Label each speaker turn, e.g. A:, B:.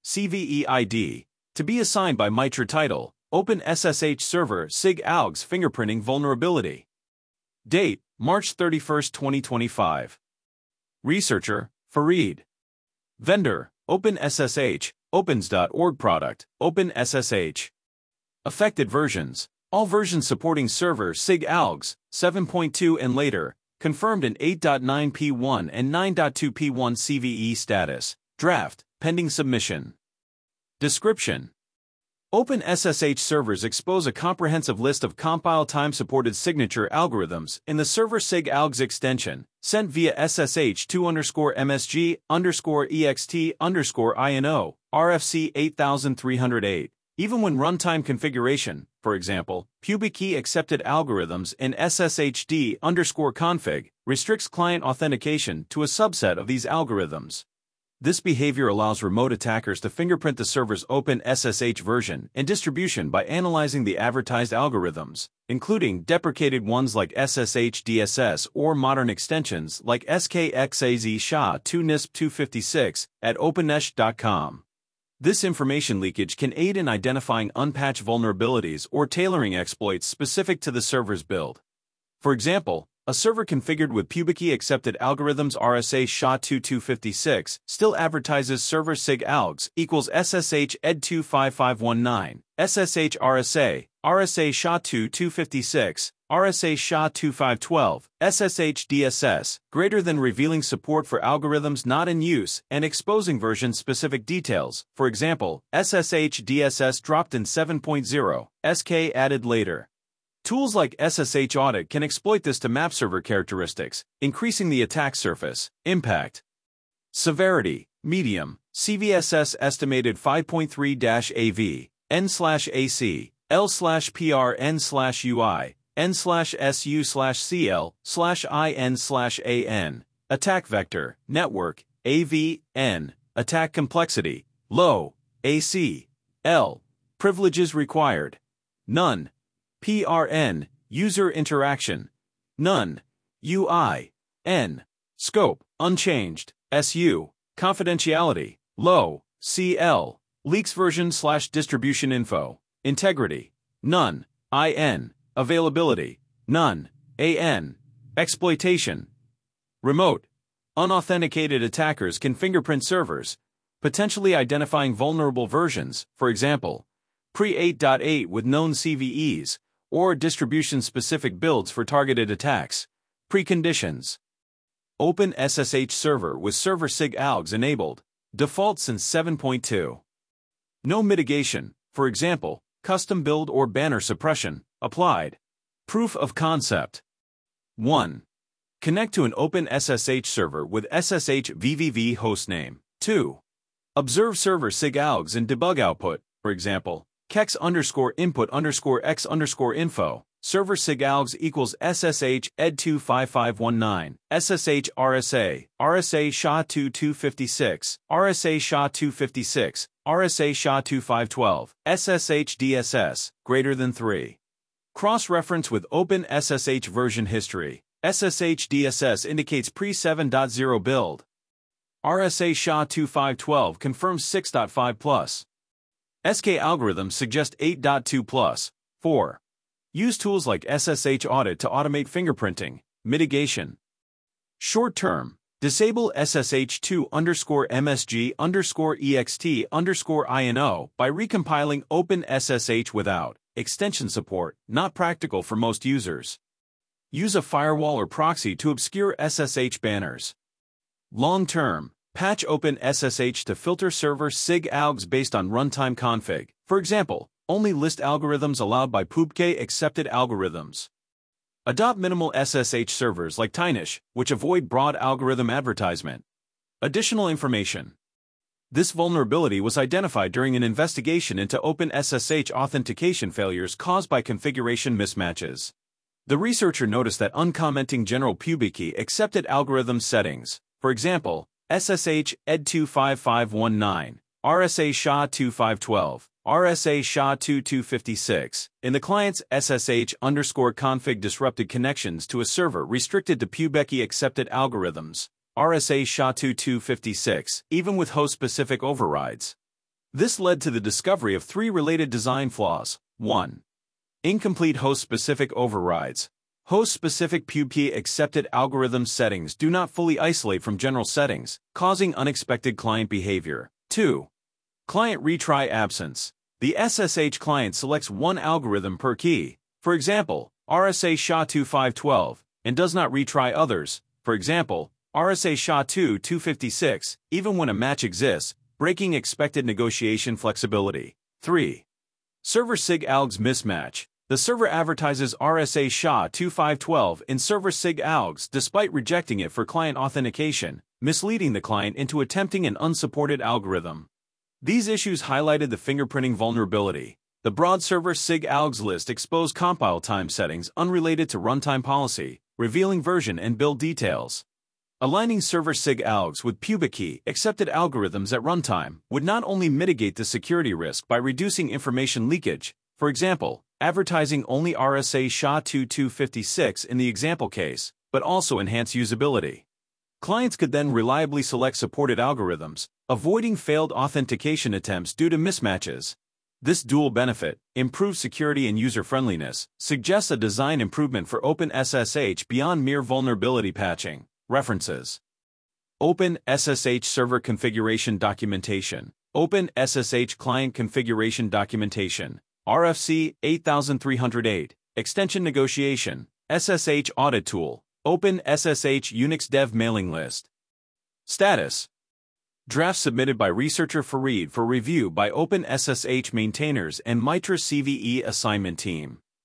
A: CVE ID, to be assigned by MITRE title, OpenSSH Server SIG ALGS Fingerprinting Vulnerability. Date, March 31, 2025. Researcher, Fareed. Vendor, OpenSSH, opens.org product, OpenSSH. Affected versions, all versions supporting server SIG ALGS, 7.2 and later, confirmed in 8.9p1 and 9.2p1 CVE status, draft, pending submission. Description: OpenSSH servers expose a comprehensive list of compile time-supported signature algorithms in the server SIG ALGS extension, sent via SSH2_MSG_EXT_INO, RFC 8308, even when runtime configuration, for example, PubiKey accepted algorithms in SSHD_config, restricts client authentication to a subset of these algorithms. This behavior allows remote attackers to fingerprint the server's OpenSSH version and distribution by analyzing the advertised algorithms, including deprecated ones like SSH-DSS or modern extensions like SKXAZ SHA-2NISP256 at openesh.com. This information leakage can aid in identifying unpatched vulnerabilities or tailoring exploits specific to the server's build. For example, a server configured with PubiKey accepted algorithms RSA SHA-2256 still advertises server SIG ALGS equals SSH ED25519, SSH RSA, RSA SHA-2256, RSA SHA-2512, SSH DSS, greater than, revealing support for algorithms not in use and exposing version-specific details. For example, SSH DSS dropped in 7.0, SK added later. Tools like SSH Audit can exploit this to map server characteristics, increasing the attack surface. Impact: severity, medium, CVSS estimated 5.3-AV, N/AC, L/PRN/UI, N/SU/CL/IN/AN. Attack vector, network, AV, N. Attack complexity, low, AC, L. Privileges required, none. PRN, user interaction, none. UI, N. Scope, unchanged. SU, confidentiality, low. CL, leaks version/distribution info, integrity, none. IN, availability, none. AN, exploitation. Remote, unauthenticated attackers can fingerprint servers, potentially identifying vulnerable versions, for example, pre-8.8 with known CVEs, or distribution-specific builds for targeted attacks. Preconditions: OpenSSH server with server SIG ALGS enabled, default since 7.2. No mitigation, for example, custom build or banner suppression, applied. Proof of concept: 1. Connect to an OpenSSH server with SSH VVV hostname. 2. Observe server SIG ALGS and debug output, for example, kex_input_x_info, server SIG ALGS equals SSH ED25519, SSH RSA, RSA SHA-2256, RSA SHA-256, RSA SHA-2512, SSH DSS, greater than 3. Cross-reference with OpenSSH version history. SSH DSS indicates pre-7.0 build. RSA SHA-2512 confirms 6.5+. SK algorithms suggest 8.2+. 4. Use tools like SSH Audit to automate fingerprinting. Mitigation: short-term, disable SSH2_MSG_EXT_INO by recompiling OpenSSH without extension support, not practical for most users. Use a firewall or proxy to obscure SSH banners. Long-term, patch OpenSSH to filter server SIG ALGS based on runtime config. For example, only list algorithms allowed by PubiKey accepted algorithms. Adopt minimal SSH servers like Tynish, which avoid broad algorithm advertisement. Additional information: this vulnerability was identified during an investigation into OpenSSH authentication failures caused by configuration mismatches. The researcher noticed that uncommenting general PubiKey accepted algorithm settings, for example, SSH ED25519, RSA SHA-2512, RSA SHA-2256, in the client's SSH_config disrupted connections to a server restricted to PubiKey accepted algorithms, RSA SHA-2256, even with host-specific overrides. This led to the discovery of 3 related design flaws. 1. Incomplete host-specific overrides. Host-specific PUBKEY-accepted algorithm settings do not fully isolate from general settings, causing unexpected client behavior. 2. Client retry absence. The SSH client selects one algorithm per key, for example, RSA SHA-2 and does not retry others, for example, RSA SHA-2 256, even when a match exists, breaking expected negotiation flexibility. 3. Server SIG-ALGS mismatch. The server advertises RSA SHA-2 in server SIG-ALGS despite rejecting it for client authentication, misleading the client into attempting an unsupported algorithm. These issues highlighted the fingerprinting vulnerability. The broad server SIG-ALGS list exposed compile time settings unrelated to runtime policy, revealing version and build details. Aligning server SIG-ALGS with PUBKEY-accepted algorithms at runtime would not only mitigate the security risk by reducing information leakage, for example, advertising only RSA SHA-2 256 in the example case, but also enhance usability. Clients could then reliably select supported algorithms, avoiding failed authentication attempts due to mismatches. This dual benefit, improved security and user-friendliness, suggests a design improvement for OpenSSH beyond mere vulnerability patching. References: OpenSSH Server Configuration Documentation, OpenSSH Client Configuration Documentation, RFC 8308, Extension Negotiation, SSH Audit Tool, OpenSSH Unix Dev Mailing List. Status: Draft submitted by researcher Fareed for review by OpenSSH maintainers and MITRE CVE assignment team.